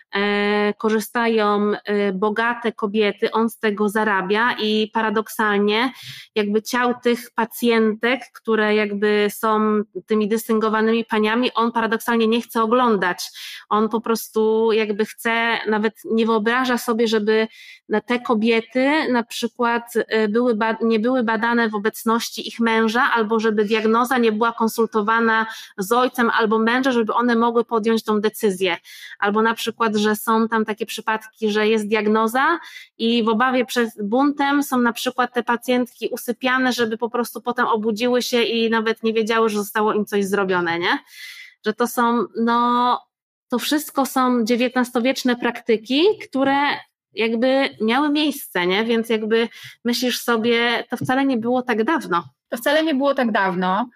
S2: korzystają bogate kobiety, on z tego zarabia i paradoksalnie jakby ciał tych pacjentek, które jakby są tymi dystyngowanymi paniami, on paradoksalnie nie chce oglądać. On po prostu jakby chce, nawet nie wyobraża sobie, żeby te kobiety na przykład były, nie były badane w obecności ich męża, albo żeby diagnoza nie była konsultowana z ojcem albo mężem, żeby one mogły podjąć tą decyzję. Albo na przykład, że są tam takie przypadki, że jest diagnoza i w obawie przed buntem są na przykład te pacjentki usypiane, żeby po prostu potem obudziły się i nawet nie wiedziały, że zostało im coś zrobione, nie? Że to są, no, to wszystko są dziewiętnastowieczne praktyki, które jakby miały miejsce, nie? Więc jakby myślisz sobie, to wcale nie było tak dawno.
S3: To wcale nie było tak dawno.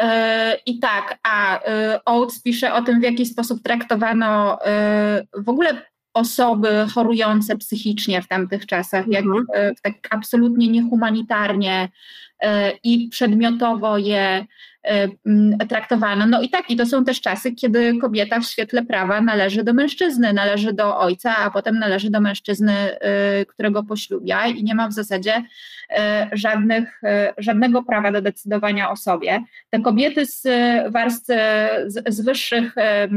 S3: I tak, a Oates pisze o tym, w jaki sposób traktowano w ogóle osoby chorujące psychicznie w tamtych czasach, jak tak absolutnie niehumanitarnie i przedmiotowo je traktowano. No i tak, i to są też czasy, kiedy kobieta w świetle prawa należy do mężczyzny, należy do ojca, a potem należy do mężczyzny, którego poślubia i nie ma w zasadzie żadnych, żadnego prawa do decydowania o sobie. Te kobiety z warstw, z, z wyższych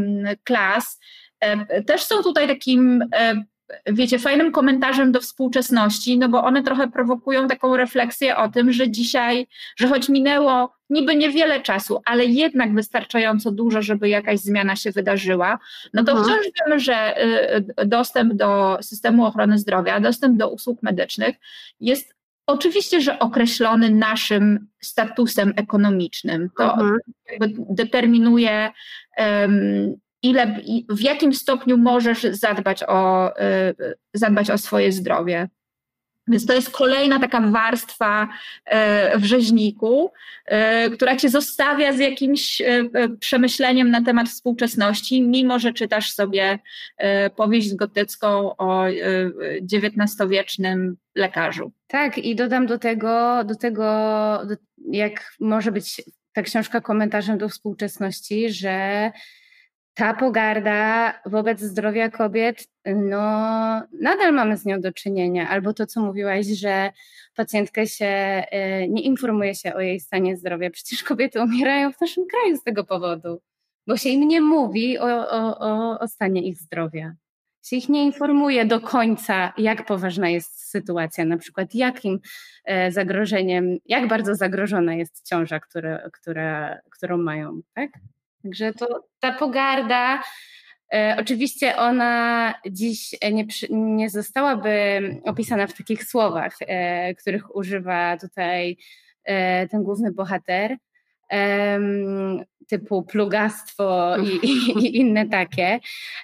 S3: klas też są tutaj takim, wiecie, fajnym komentarzem do współczesności, no bo one trochę prowokują taką refleksję o tym, że dzisiaj, że choć minęło niby niewiele czasu, ale jednak wystarczająco dużo, żeby jakaś zmiana się wydarzyła, no to mhm. wciąż wiemy, że dostęp do systemu ochrony zdrowia, dostęp do usług medycznych jest oczywiście, że określony naszym statusem ekonomicznym. To mhm. jakby determinuje um, ile, w jakim stopniu możesz zadbać o, zadbać o swoje zdrowie. Więc to jest kolejna taka warstwa w rzeźniku, która cię zostawia z jakimś przemyśleniem na temat współczesności, mimo że czytasz sobie powieść gotycką o dziewiętnastowiecznym lekarzu.
S1: Tak, i dodam do tego, do tego, jak może być ta książka komentarzem do współczesności, że ta pogarda wobec zdrowia kobiet, no nadal mamy z nią do czynienia. Albo to, co mówiłaś, że pacjentkę się, nie informuje się o jej stanie zdrowia. Przecież kobiety umierają w naszym kraju z tego powodu, bo się im nie mówi o, o, o, o stanie ich zdrowia. Się ich nie informuje do końca, jak poważna jest sytuacja, na przykład jakim zagrożeniem, jak bardzo zagrożona jest ciąża, które, która, którą mają, tak? Także to ta pogarda, e, oczywiście ona dziś nie, nie zostałaby opisana w takich słowach, e, których używa tutaj e, ten główny bohater, e, typu plugastwo i, i, i inne takie.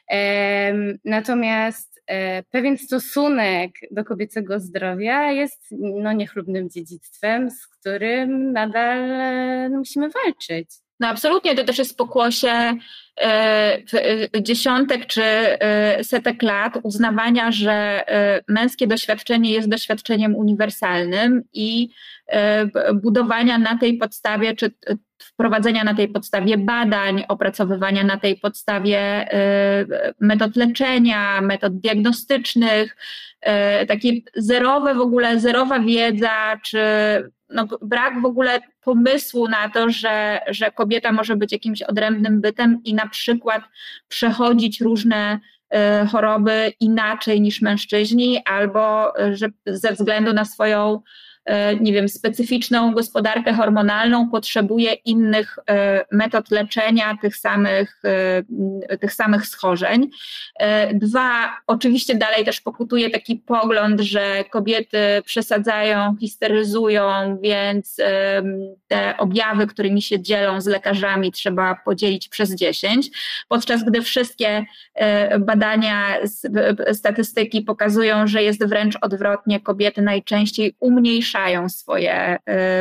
S1: E, natomiast e, pewien stosunek do kobiecego zdrowia jest no, niechlubnym dziedzictwem, z którym nadal e, musimy walczyć.
S3: No absolutnie, to też jest pokłosie dziesiątek czy setek lat uznawania, że męskie doświadczenie jest doświadczeniem uniwersalnym i budowania na tej podstawie, czy wprowadzenia na tej podstawie badań, opracowywania na tej podstawie metod leczenia, metod diagnostycznych, takie zerowe w ogóle, zerowa wiedza, czy no brak w ogóle pomysłu na to, że, że kobieta może być jakimś odrębnym bytem i na przykład przechodzić różne choroby inaczej niż mężczyźni, albo że ze względu na swoją, nie wiem, specyficzną gospodarkę hormonalną potrzebuje innych metod leczenia tych samych, tych samych schorzeń. Dwa, oczywiście dalej też pokutuje taki pogląd, że kobiety przesadzają, histeryzują, więc te objawy, którymi się dzielą z lekarzami, trzeba podzielić przez dziesięć, podczas gdy wszystkie badania, statystyki pokazują, że jest wręcz odwrotnie, kobiety najczęściej umniejszają swoje,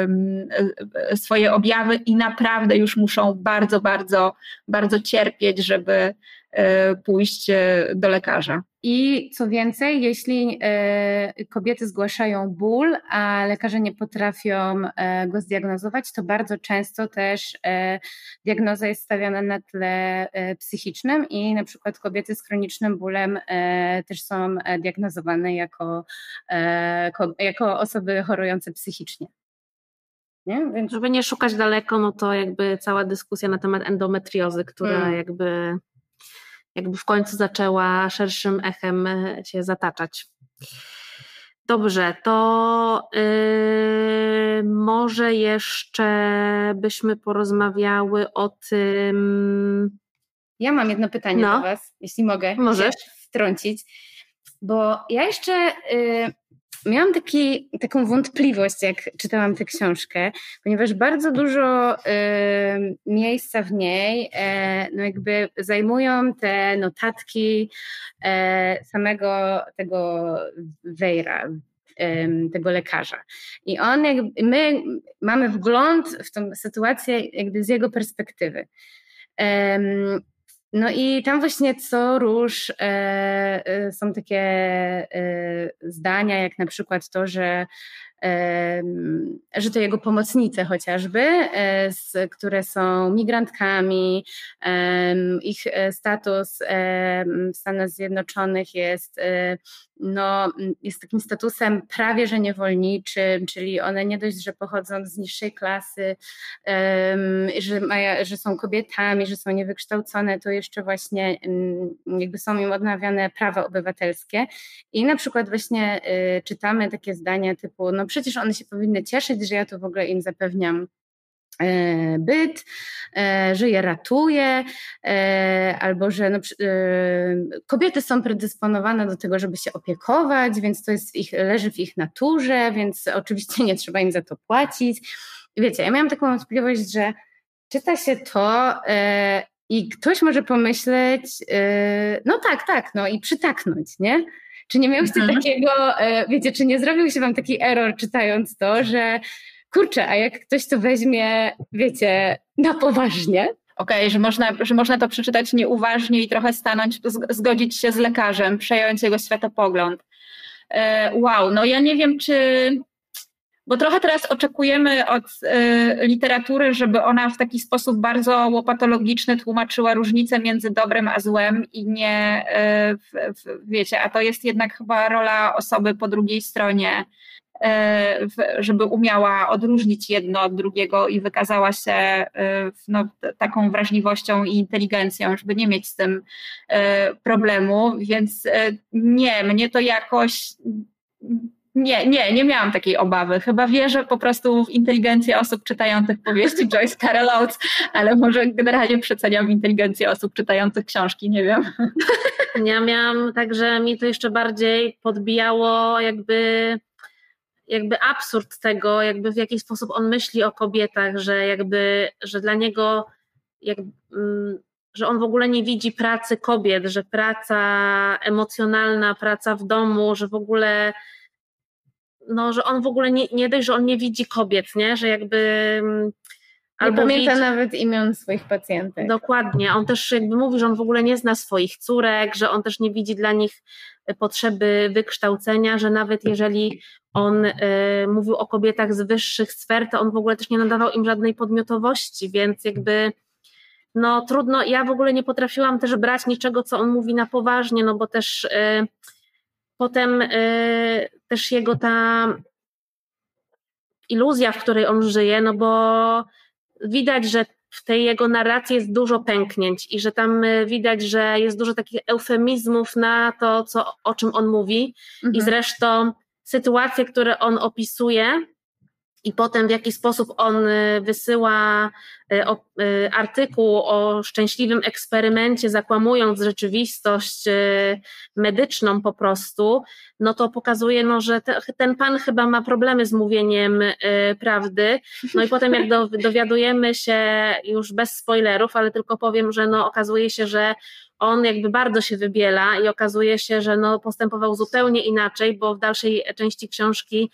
S3: swoje objawy i naprawdę już muszą bardzo, bardzo, bardzo cierpieć, żeby pójść do lekarza.
S1: I co więcej, jeśli kobiety zgłaszają ból, a lekarze nie potrafią go zdiagnozować, to bardzo często też diagnoza jest stawiana na tle psychicznym i na przykład kobiety z chronicznym bólem też są diagnozowane jako, jako osoby chorujące psychicznie. Nie? Więc...
S2: Żeby nie szukać daleko, no to jakby cała dyskusja na temat endometriozy, która hmm. jakby jakby w końcu zaczęła szerszym echem się zataczać. Dobrze, to yy, może jeszcze byśmy porozmawiały o tym...
S1: Ja mam jedno pytanie
S2: no.
S1: do Was, jeśli mogę
S2: Możesz.
S1: się wtrącić, bo ja jeszcze... Yy... Miałam taki, taką wątpliwość, jak czytałam tę książkę, ponieważ bardzo dużo y, miejsca w niej y, no jakby zajmują te notatki y, samego tego Wejra, y, tego lekarza. I on, jakby, my mamy wgląd w tę sytuację jakby z jego perspektywy. Y, No i tam właśnie co róż e, e, są takie e, zdania, jak na przykład to, że, e, że to jego pomocnice chociażby, e, z, które są migrantkami, e, ich status e, w Stanach Zjednoczonych jest, e, no, jest takim statusem prawie że niewolniczym, czyli one nie dość, że pochodzą z niższej klasy, um, że, mają, że są kobietami, że są niewykształcone, to jeszcze właśnie um, jakby są im odnawiane prawa obywatelskie i na przykład właśnie y, czytamy takie zdania typu, no przecież one się powinny cieszyć, że ja tu w ogóle im zapewniam byt, że je ratuje, albo że no, kobiety są predysponowane do tego, żeby się opiekować, więc to jest w ich, leży w ich naturze, więc oczywiście nie trzeba im za to płacić. Wiecie, ja miałam taką wątpliwość, że czyta się to i ktoś może pomyśleć, no tak, tak, no i przytaknąć, nie? Czy nie miałyście mhm. takiego, wiecie, czy nie zrobił się wam taki error czytając to, że kurczę, a jak ktoś to weźmie, wiecie, na poważnie?
S3: Okej, okay, że można, że można to przeczytać nieuważnie i trochę stanąć, zgodzić się z lekarzem, przejąć jego światopogląd. Wow, no ja nie wiem, czy... Bo trochę teraz oczekujemy od y, literatury, żeby ona w taki sposób bardzo łopatologiczny tłumaczyła różnicę między dobrem a złem i nie, y, w, w, wiecie, a to jest jednak chyba rola osoby po drugiej stronie, żeby umiała odróżnić jedno od drugiego i wykazała się no, taką wrażliwością i inteligencją, żeby nie mieć z tym problemu, więc nie, mnie to jakoś... Nie, nie, nie miałam takiej obawy. Chyba wierzę po prostu w inteligencję osób czytających powieści Joyce Carol Oates, ale może generalnie przeceniam inteligencję osób czytających książki, nie wiem.
S2: Ja miałam, także mi to jeszcze bardziej podbijało jakby... jakby absurd tego, jakby w jaki sposób on myśli o kobietach, że jakby, że dla niego, jak, że on w ogóle nie widzi pracy kobiet, że praca emocjonalna, praca w domu, że w ogóle, no, że on w ogóle nie, nie dość, że on nie widzi kobiet, nie, że jakby
S1: Albo nie pamięta widzi... nawet imion swoich pacjentek.
S2: Dokładnie. On też jakby mówi, że on w ogóle nie zna swoich córek, że on też nie widzi dla nich potrzeby wykształcenia, że nawet jeżeli on y, mówił o kobietach z wyższych sfer, to on w ogóle też nie nadawał im żadnej podmiotowości, więc jakby no trudno, ja w ogóle nie potrafiłam też brać niczego, co on mówi na poważnie, no bo też y, potem y, też jego ta iluzja, w której on żyje, no bo widać, że w tej jego narracji jest dużo pęknięć i że tam widać, że jest dużo takich eufemizmów na to, co, o czym on mówi mhm. i zresztą sytuacje, które on opisuje i potem w jaki sposób on wysyła artykuł o szczęśliwym eksperymencie, zakłamując rzeczywistość medyczną po prostu, no to pokazuje, no, że te, ten pan chyba ma problemy z mówieniem prawdy. No i potem jak do, dowiadujemy się, już bez spoilerów, ale tylko powiem, że no okazuje się, że on jakby bardzo się wybiela i okazuje się, że no postępował zupełnie inaczej, bo w dalszej części książki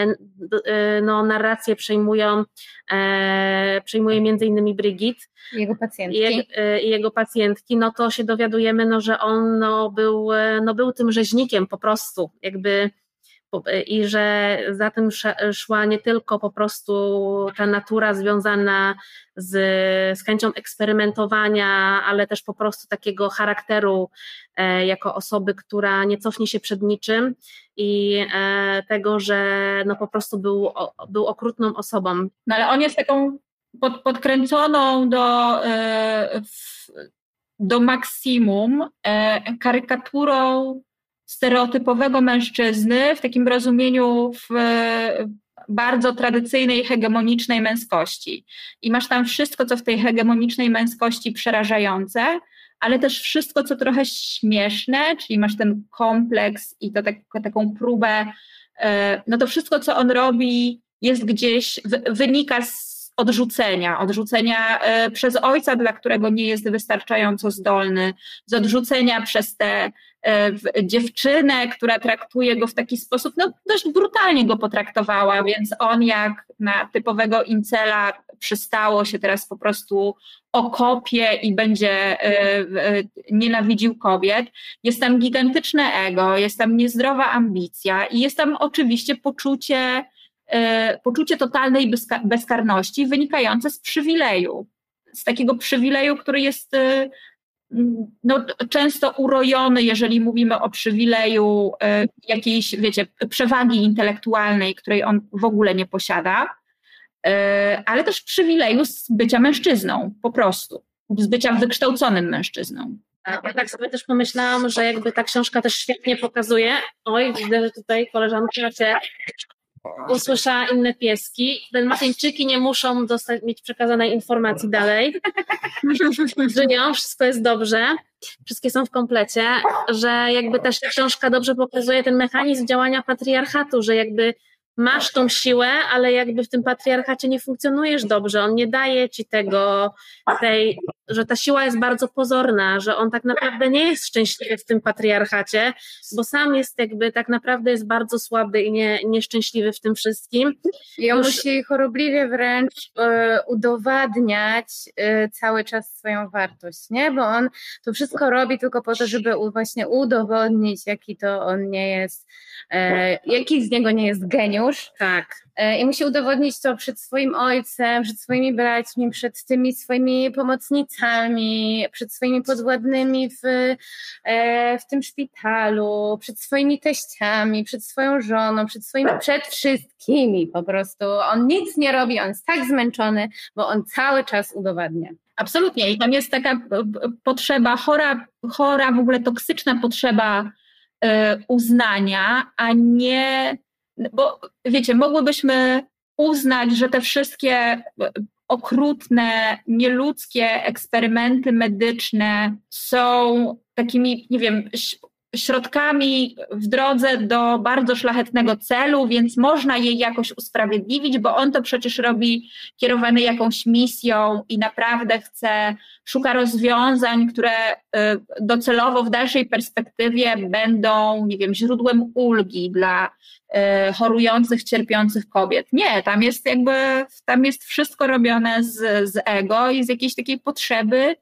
S2: no narrację przejmują, e, przejmuje między innymi Brigitte.
S1: Jego pacjentki.
S2: I je, jego pacjentki, no to się dowiadujemy, no, że on no, był, no, był tym rzeźnikiem po prostu, jakby i że za tym szła nie tylko po prostu ta natura związana z, z chęcią eksperymentowania, ale też po prostu takiego charakteru e, jako osoby, która nie cofnie się przed niczym i e, tego, że no po prostu był, o, był okrutną osobą.
S3: No ale on jest taką pod, podkręconą do, e, w, do maksimum e, karykaturą stereotypowego mężczyzny w takim rozumieniu w bardzo tradycyjnej, hegemonicznej męskości. I masz tam wszystko, co w tej hegemonicznej męskości przerażające, ale też wszystko, co trochę śmieszne, czyli masz ten kompleks i to tak, taką próbę, no to wszystko, co on robi, jest gdzieś, wynika z odrzucenia, odrzucenia przez ojca, dla którego nie jest wystarczająco zdolny, z odrzucenia przez tę dziewczynę, która traktuje go w taki sposób, no dość brutalnie go potraktowała, więc on jak na typowego incela przystało się teraz po prostu okopie i będzie nienawidził kobiet. Jest tam gigantyczne ego, jest tam niezdrowa ambicja i jest tam oczywiście poczucie poczucie totalnej bezkarności wynikające z przywileju, z takiego przywileju, który jest no, często urojony, jeżeli mówimy o przywileju jakiejś, wiecie, przewagi intelektualnej, której on w ogóle nie posiada, ale też przywileju z bycia mężczyzną, po prostu, z bycia wykształconym mężczyzną.
S2: Ja tak sobie też pomyślałam, że jakby ta książka też świetnie pokazuje, oj, widzę, że tutaj koleżanka się usłyszała inne pieski. Dalmatyńczyki nie muszą dostać, mieć przekazanej informacji dalej. Żyją, wszystko jest dobrze, wszystkie są w komplecie, że jakby też książka dobrze pokazuje ten mechanizm działania patriarchatu, że jakby masz tą siłę, ale jakby w tym patriarchacie nie funkcjonujesz dobrze, on nie daje ci tego, tej, że ta siła jest bardzo pozorna, że on tak naprawdę nie jest szczęśliwy w tym patriarchacie, bo sam jest jakby tak naprawdę jest bardzo słaby i nie, nieszczęśliwy w tym wszystkim.
S1: I on Już... musi chorobliwie wręcz e, udowadniać e, cały czas swoją wartość, nie? Bo on to wszystko robi tylko po to, żeby u, właśnie udowodnić, jaki to on nie jest, e, jaki z niego nie jest geniusz.
S2: Tak.
S1: I musi udowodnić to przed swoim ojcem, przed swoimi braćmi, przed tymi swoimi pomocnicami, przed swoimi podwładnymi w, w tym szpitalu, przed swoimi teściami, przed swoją żoną, przed swoimi, przed wszystkimi po prostu. On nic nie robi, on jest tak zmęczony, bo on cały czas udowadnia.
S3: Absolutnie i tam jest taka potrzeba, chora, chora w ogóle toksyczna potrzeba uznania, a nie... Bo wiecie, mogłybyśmy uznać, że te wszystkie okrutne, nieludzkie eksperymenty medyczne są takimi, nie wiem, środkami w drodze do bardzo szlachetnego celu, więc można jej jakoś usprawiedliwić, bo on to przecież robi kierowany jakąś misją i naprawdę chce, szuka rozwiązań, które docelowo w dalszej perspektywie będą, nie wiem, źródłem ulgi dla chorujących, cierpiących kobiet. Nie, tam jest jakby, tam jest wszystko robione z, z ego i z jakiejś takiej potrzeby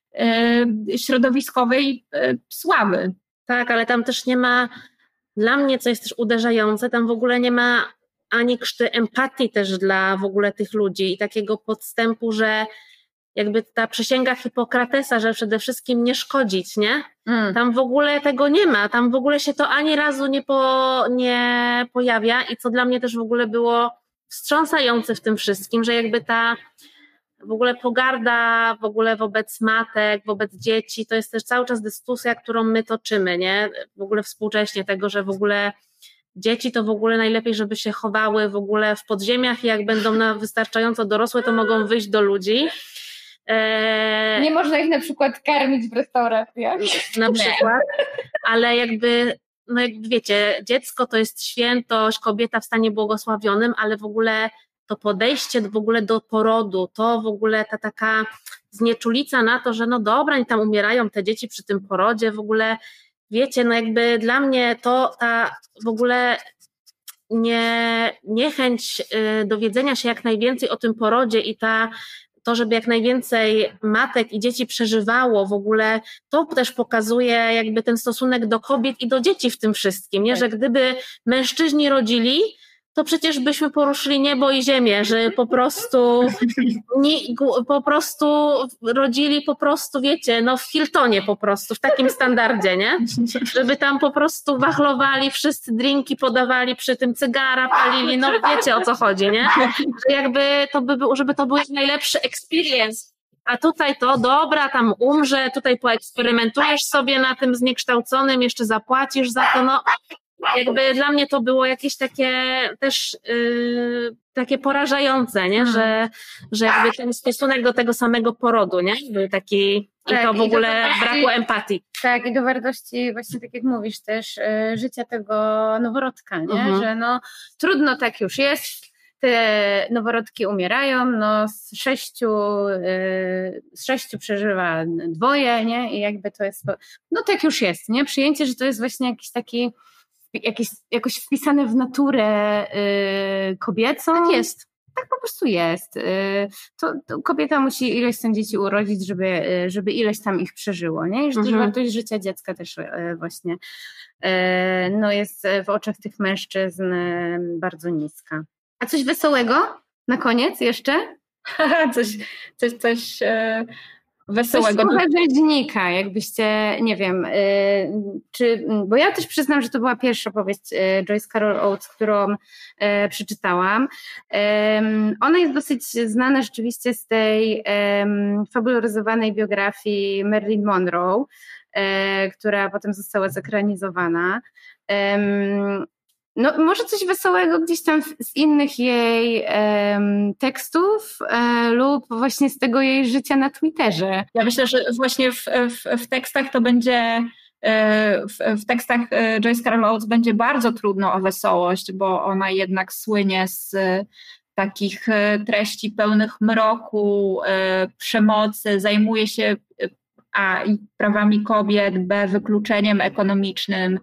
S3: środowiskowej sławy.
S2: Tak, ale tam też nie ma, dla mnie co jest też uderzające, tam w ogóle nie ma ani krzty empatii też dla w ogóle tych ludzi i takiego podstępu, że jakby ta przysięga Hipokratesa, że przede wszystkim nie szkodzić, nie? Mm. Tam w ogóle tego nie ma, tam w ogóle się to ani razu nie, po, nie pojawia i co dla mnie też w ogóle było wstrząsające w tym wszystkim, że jakby ta w ogóle pogarda w ogóle wobec matek, wobec dzieci, to jest też cały czas dyskusja, którą my toczymy, nie? W ogóle współcześnie tego, że w ogóle dzieci to w ogóle najlepiej, żeby się chowały w ogóle w podziemiach i jak będą na wystarczająco dorosłe, to mogą wyjść do ludzi.
S1: Eee, nie można ich na przykład karmić w restauracjach.
S2: Na przykład, ale jakby, no jakby wiecie, dziecko to jest świętość, kobieta w stanie błogosławionym, ale w ogóle to podejście w ogóle do porodu, to w ogóle ta taka znieczulica na to, że no dobra, i tam umierają te dzieci przy tym porodzie, w ogóle wiecie, no jakby dla mnie to ta w ogóle nie, niechęć dowiedzenia się jak najwięcej o tym porodzie i ta to, żeby jak najwięcej matek i dzieci przeżywało w ogóle, to też pokazuje jakby ten stosunek do kobiet i do dzieci w tym wszystkim, nie? Że gdyby mężczyźni rodzili, to przecież byśmy poruszyli niebo i ziemię, że po prostu nie, po prostu rodzili po prostu, wiecie, no w Hiltonie po prostu, w takim standardzie, nie? Żeby tam po prostu wachlowali, wszyscy drinki podawali, przy tym cygara palili, no wiecie o co chodzi, nie? Że jakby to by było, żeby to był najlepszy experience. A tutaj to, dobra, tam umrze, tutaj poeksperymentujesz sobie na tym zniekształconym, jeszcze zapłacisz za to, no jakby dla mnie to było jakieś takie też yy, takie porażające, nie? Że, że jakby ten stosunek do tego samego porodu, nie? Był taki tak, i to w ogóle brakło empatii.
S1: Tak, i do wartości właśnie tak jak mówisz też yy, życia tego noworodka, nie? Mhm. Że no trudno tak już jest, te noworodki umierają, no z sześciu, yy, z sześciu przeżywa dwoje, nie? I jakby to jest, no tak już jest, nie? Przyjęcie, że to jest właśnie jakiś taki Jakieś, jakoś wpisane w naturę y, kobiecą.
S2: Tak jest.
S1: Tak po prostu jest. Y, to, to kobieta musi ileś tam dzieci urodzić, żeby, y, żeby ileś tam ich przeżyło, nie? I że mhm. też wartość życia dziecka też y, właśnie y, no jest w oczach tych mężczyzn y, bardzo niska. A coś wesołego na koniec jeszcze?
S3: coś, coś, coś... Y- Wesołego.
S1: Coś rzeźnika, jakbyście, nie wiem, y, czy, bo ja też przyznam, że to była pierwsza powieść y, Joyce Carol Oates, którą y, przeczytałam. Y, ona jest dosyć znana rzeczywiście z tej y, fabularyzowanej biografii Marilyn Monroe, y, która potem została zekranizowana. Y, No, może coś wesołego gdzieś tam z innych jej um, tekstów e, lub właśnie z tego jej życia na Twitterze.
S3: Ja myślę, że właśnie w, w, w tekstach to będzie, w, w tekstach Joyce Carol Oates będzie bardzo trudno o wesołość, bo ona jednak słynie z takich treści pełnych mroku, przemocy, zajmuje się a i prawami kobiet, b wykluczeniem ekonomicznym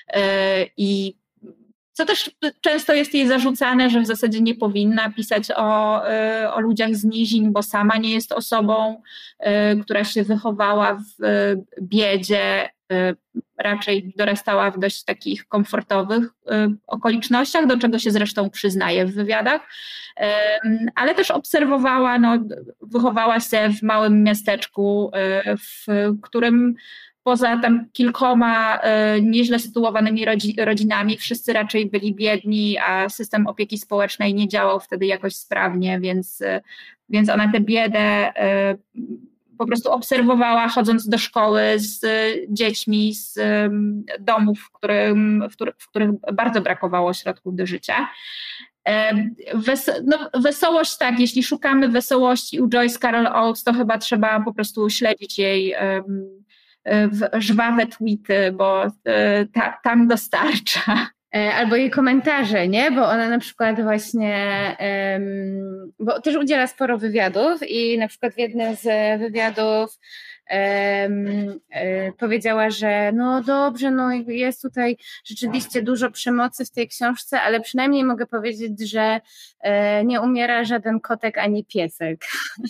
S3: i co też często jest jej zarzucane, że w zasadzie nie powinna pisać o, o ludziach z nizin, bo sama nie jest osobą, która się wychowała w biedzie, raczej dorastała w dość takich komfortowych okolicznościach, do czego się zresztą przyznaje w wywiadach, ale też obserwowała, no, wychowała się w małym miasteczku, w którym poza tam kilkoma e, nieźle sytuowanymi rodzi, rodzinami wszyscy raczej byli biedni, a system opieki społecznej nie działał wtedy jakoś sprawnie, więc, e, więc ona tę biedę e, po prostu obserwowała, chodząc do szkoły z dziećmi z e, domów, w, którym, w, których, w których bardzo brakowało środków do życia. E, wes, no, wesołość, tak, jeśli szukamy wesołości u Joyce Carol Oates, to chyba trzeba po prostu śledzić jej żwawe tweety, bo ta, tam dostarcza.
S1: Albo jej komentarze, nie? Bo ona na przykład właśnie, um, bo też udziela sporo wywiadów i na przykład w jednym z wywiadów um, um, powiedziała, że no dobrze, no jest tutaj rzeczywiście dużo przemocy w tej książce, ale przynajmniej mogę powiedzieć, że e, nie umiera żaden kotek ani piesek.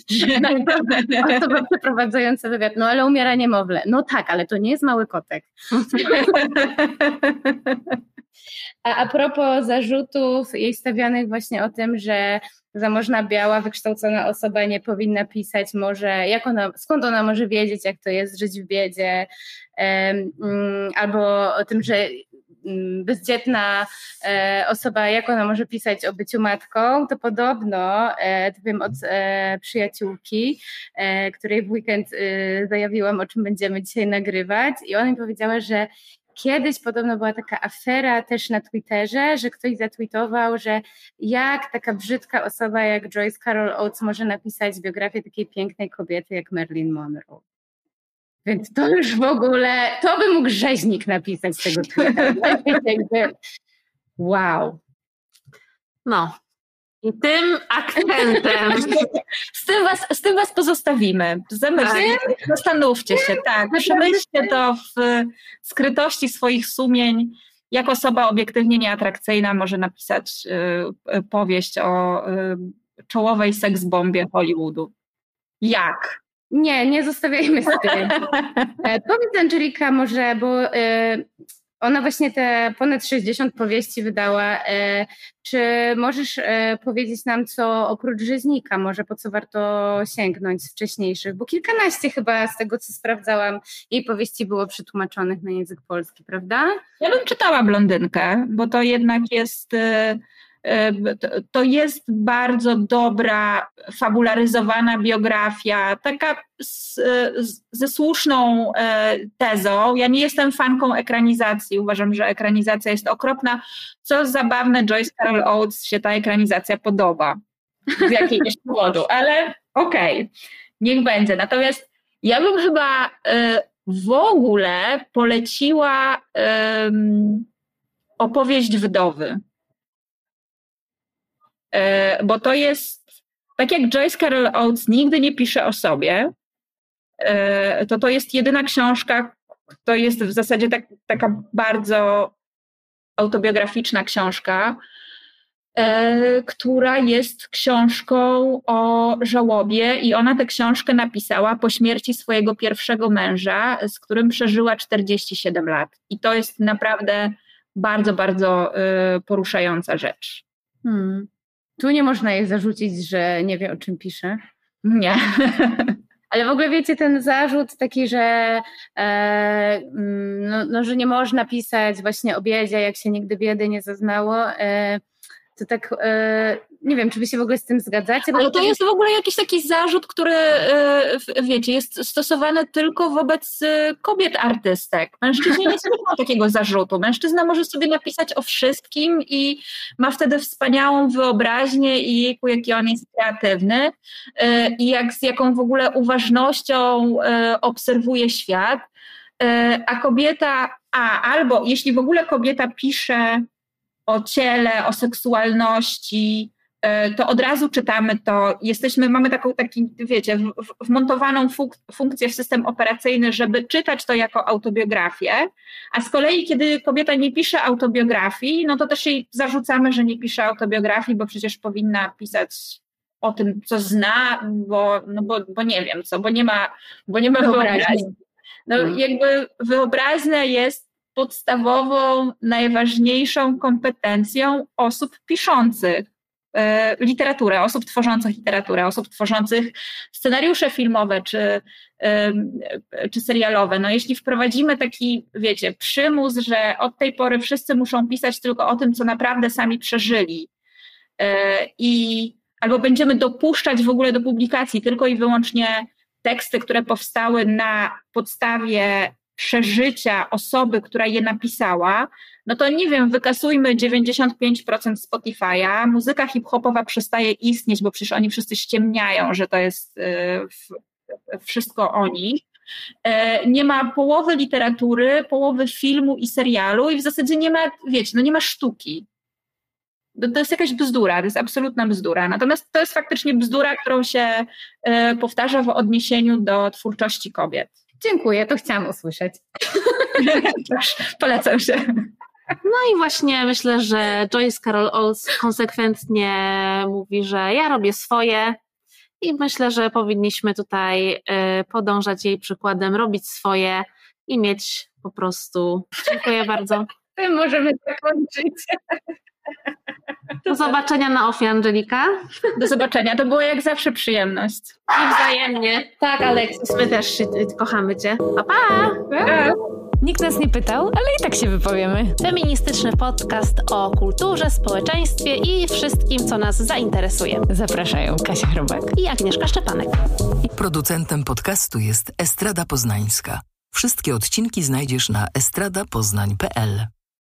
S1: Osoba przeprowadzająca wywiad, no ale umiera niemowlę. No tak, ale to nie jest mały kotek. A, a propos zarzutów jej stawianych właśnie o tym, że zamożna, biała, wykształcona osoba nie powinna pisać może, jak ona, skąd ona może wiedzieć, jak to jest żyć w biedzie, um, albo o tym, że um, bezdzietna e, osoba, jak ona może pisać o byciu matką, to podobno, e, to wiem od e, przyjaciółki, e, której w weekend e, zajawiłam, o czym będziemy dzisiaj nagrywać i ona mi powiedziała, że kiedyś podobno była taka afera też na Twitterze, że ktoś zatweetował, że jak taka brzydka osoba jak Joyce Carol Oates może napisać biografię takiej pięknej kobiety jak Marilyn Monroe. Więc to już w ogóle, to by mógł rzeźnik napisać z tego Twittera. Wow.
S2: No. I tym akcentem.
S3: Z tym was, z tym was pozostawimy. Zamyślcie, tak. Zastanówcie się, tak. Przemyślcie to w skrytości swoich sumień. Jak osoba obiektywnie nieatrakcyjna może napisać y, y, powieść o y, czołowej seksbombie Hollywoodu. Jak?
S1: Nie, nie zostawiajmy z tym. Powiedz, Angelika, może, bo y, ona właśnie te ponad sześćdziesiąt powieści wydała. Y, czy możesz y, powiedzieć nam, co oprócz Rzeźnika, może po co warto sięgnąć z wcześniejszych? Bo kilkanaście chyba z tego, co sprawdzałam, jej powieści było przetłumaczonych na język polski, prawda?
S3: Ja bym czytała Blondynkę, bo to jednak jest... Y, To jest bardzo dobra, fabularyzowana biografia, taka z, z, ze słuszną tezą. Ja nie jestem fanką ekranizacji, uważam, że ekranizacja jest okropna. Co zabawne, Joyce Carol Oates się ta ekranizacja podoba z jakiegoś powodu, ale okej, okay, niech będzie. Natomiast ja bym chyba w ogóle poleciła um, opowieść Wdowy. Bo to jest, tak jak Joyce Carol Oates nigdy nie pisze o sobie, to to jest jedyna książka, to jest w zasadzie tak, taka bardzo autobiograficzna książka, która jest książką o żałobie i ona tę książkę napisała po śmierci swojego pierwszego męża, z którym przeżyła czterdzieści siedem lat. I to jest naprawdę bardzo, bardzo poruszająca rzecz.
S1: Hmm. Tu nie można jej zarzucić, że nie wie, o czym pisze.
S3: Nie.
S1: Ale w ogóle wiecie, ten zarzut taki, że, e, no, no, że nie można pisać właśnie o biedzie, jak się nigdy biedy nie zaznało, e, to tak, e, nie wiem, czy wy się w ogóle z tym zgadzacie?
S3: Ale to jest w ogóle jakiś taki zarzut, który, wiecie, jest stosowany tylko wobec kobiet artystek. Mężczyźni nie mają takiego zarzutu. Mężczyzna może sobie napisać o wszystkim i ma wtedy wspaniałą wyobraźnię i jejku, jaki on jest kreatywny i jak, z jaką w ogóle uważnością obserwuje świat. A kobieta, a albo jeśli w ogóle kobieta pisze o ciele, o seksualności, to od razu czytamy to, jesteśmy, mamy taką, taki, wiecie, w, wmontowaną funk- funkcję w system operacyjny, żeby czytać to jako autobiografię, a z kolei, kiedy kobieta nie pisze autobiografii, no to też jej zarzucamy, że nie pisze autobiografii, bo przecież powinna pisać o tym, co zna, bo, no bo, bo nie wiem co, bo nie ma, bo nie ma wyobraźni. No hmm. jakby wyobraźnia jest podstawową, najważniejszą kompetencją osób piszących e, literaturę, osób tworzących literaturę, osób tworzących scenariusze filmowe czy, e, czy serialowe. No jeśli wprowadzimy taki, wiecie, przymus, że od tej pory wszyscy muszą pisać tylko o tym, co naprawdę sami przeżyli e, i albo będziemy dopuszczać w ogóle do publikacji tylko i wyłącznie teksty, które powstały na podstawie przeżycia osoby, która je napisała, no to nie wiem, wykasujmy dziewięćdziesiąt pięć procent Spotify'a, muzyka hip-hopowa przestaje istnieć, bo przecież oni wszyscy ściemniają, że to jest y, w, wszystko o nich. Nie ma połowy literatury, połowy filmu i serialu i w zasadzie nie ma, wiecie, no nie ma sztuki. To jest jakaś bzdura, to jest absolutna bzdura. Natomiast to jest faktycznie bzdura, którą się powtarza w odniesieniu do twórczości kobiet.
S1: Dziękuję, to chciałam usłyszeć.
S3: Polecam się.
S2: No i właśnie myślę, że Joyce Carol Oates konsekwentnie mówi, że ja robię swoje i myślę, że powinniśmy tutaj podążać jej przykładem, robić swoje i mieć po prostu... Dziękuję bardzo.
S1: Tym możemy zakończyć.
S2: Do zobaczenia na ofie, Angelika.
S3: Do zobaczenia, to było jak zawsze przyjemność.
S2: I wzajemnie. Tak, Aleksis, my też się, kochamy Cię. Pa, pa!
S1: Pa.
S4: Nikt nas nie pytał, ale i tak się wypowiemy.
S2: Feministyczny podcast o kulturze, społeczeństwie i wszystkim, co nas zainteresuje.
S4: Zapraszają Kasia Chrobak
S2: i Agnieszka Szczepanek.
S5: Producentem podcastu jest Estrada Poznańska. Wszystkie odcinki znajdziesz na estrada poznań kropka p l.